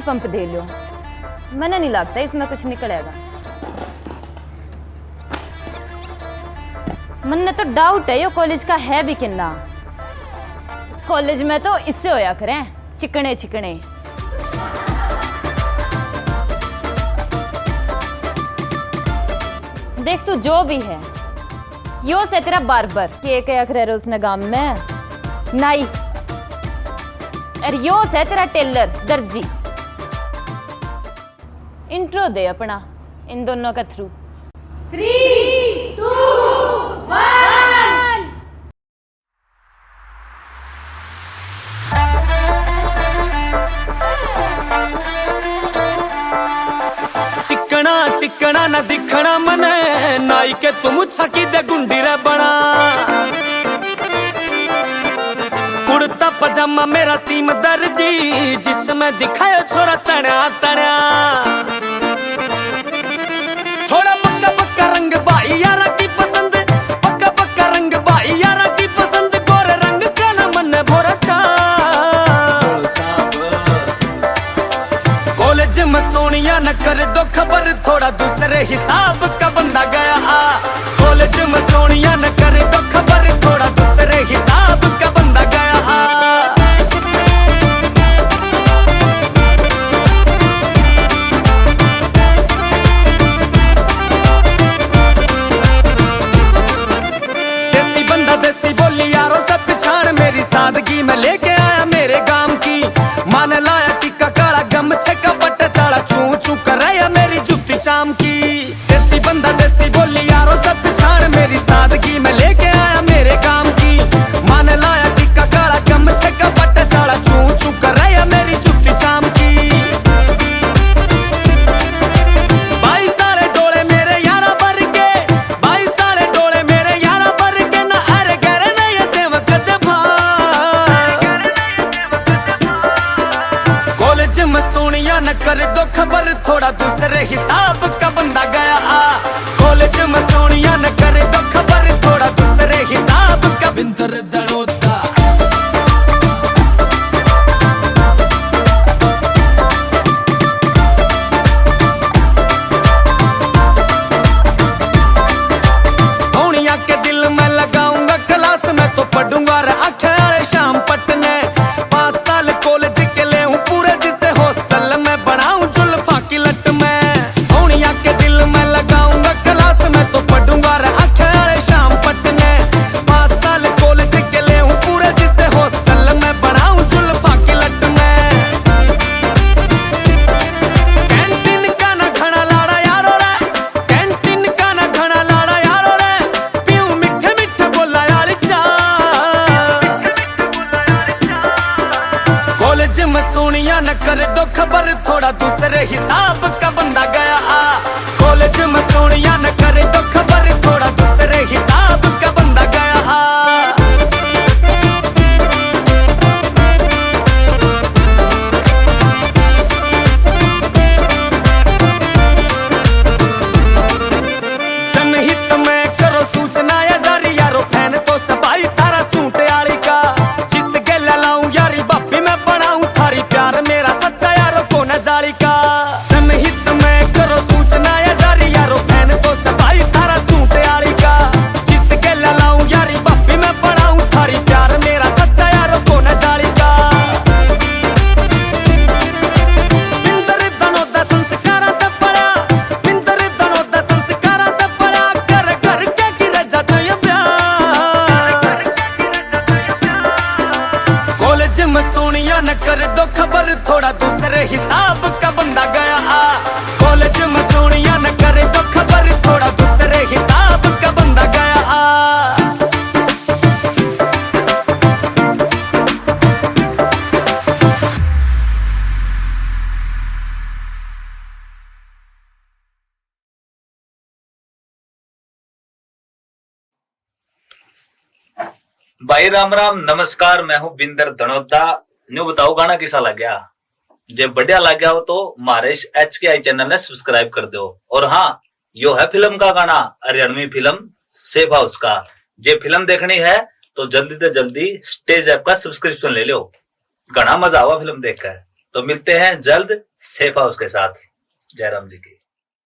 Pump दे लो, मैंने नहीं लगता इसमें कुछ निकलेगा। मन तो डाउट है यो कॉलेज का है भी किन्ना। कॉलेज में तो इससे होया करें चिकने चिकने। देख तू जो भी है यो से तेरा बार्बर के क्या करे उसने गांव में नाई, और यो से तेरा टेलर दर्जी। इंट्रो दे अपना इन दोनों का थ्रू। 3, 2, 1। चिकना चिकना न दिखना मने नाई के तुम छकी दे गुंडी रे बना। कुर्ता पजामा मेरा सीम दर्जी जिसमें दिखाए छोरा तण्या तण्या। थोड़ा पक्का पक्का रंग भाई यारा की पसंद, पक्का पक्का रंग भाई यारा की पसंद। गोरे रंग का न मन भोरा छा। कॉलेज में सोनिया न कर दो खबर, थोड़ा दूसरे हिसाब का बंदा गया आ। कॉलेज में सोनिया न कर दो खबर, थोड़ा दूसरे हिसाब का बंदा गया आ। देसी बंदा देसी बोली यारों से पिछाड़, मेरी सादगी में लेके आया मेरे गांव की। मान लाया टिक्का काला गमछे का बट चाड़ा, चू चू कर रहा मेरी जुत्ती चाम की। देसी बंदा देसी बोली यारों से पिछाड़, मेरी सादगी में लेके आया मेरे गांव की। मान लाया टिक्का काला गमछे का बट चाड़ा, चू चू कर रहा मेरी जुत्ती चाम की। 22 साले डोले मेरे यारा भर के, 22 साले डोले मेरे यारा भर के। ना अरे गरे ना ये देवक दे भा। कॉलेज में सोनिया न कर दो खबर, थोड़ा दूसरे हिसाब का बंदा गया आ। कॉलेज में सोनिया न कर दो खबर, थोड़ा दूसरे हिसाब का बिंदर दड़ोता। सोनिया के दिल में लगाऊंगा क्लास में, तो पढ़ूंगा रे आंखें वाले शाम पटने। 5 साल कॉलेज के ले हूँ पूरे, जिसे हॉस्टल में बनाऊं जुल्फा की लट में। सोनिया के दिल में लगाऊंगा क्लास में, तो पढ़ूंगा रे आंखें वाले शाम पटने। 5 साल कॉलेज के ले हूँ पूरे, जिसे हॉस्टल में बनाऊं जुल्फा की लट में। कैंटीन का ना घना लाड़ा यारो रे, कैंटीन का ना घना लाड़ा यारो रे। पीऊं मिठे मिठे बोला यार चा। कॉलेज में सोनिया न कर दो खबर, थोड़ा दूसरे हिसाब का बंदा गया आ। कॉलेज में सोनिया न कर दो खबर, थोड़ा दूसरे हिसाब का बंदा गया आ। जनहित में करो सूचना या जारी, यारो फैन तो सबाई तारा सूट आली का। जिस गेला लाऊं यारी बापी मैं बनाऊं, थारी प्यार मेरा सच्चा यारो को न जाली का। जनहित में करो सूचना या जारी, यारो फैन तो सबाई तारा सूट आली का। जिस गेला लाऊं यारी बापी मैं बनाऊं, थारी प्यार मेरा सच्चा यारो को न जाली का। बिंदर दनोदा संस्कारा ते पड़ा, बिंदर दनोदा संस्कारा ते पड़ा। कर कर के गिर जाता ये प्यार। कॉलेज में सोनिया न कर दो खबर, थोड़ा दूसरे हिसाब का बंदा गया आ। कॉलेज में सोनिया न कर दो खबर, थोड़ा दूसरे हिसाब का बंदा गया आ। भाई राम राम नमस्कार, मैं हूं बिंदर धनोदा। न्यू बताओ गाना कैसा लग गया? जे बढ़िया लग गया हो तो हमारे इस HKI चैनल ने सब्सक्राइब कर दो। और हाँ, यो है फिल्म का गाना, 93वीं फिल्म सेफ हाउस का। जे फिल्म देखनी है तो जल्दी से जल्दी स्टेज ऐप का सब्सक्रिप्शन ले लो। घना मजा आवा फिल्म देखकर। तो मिलते हैं जल्द सेफ हाउस के साथ। जयराम जी की।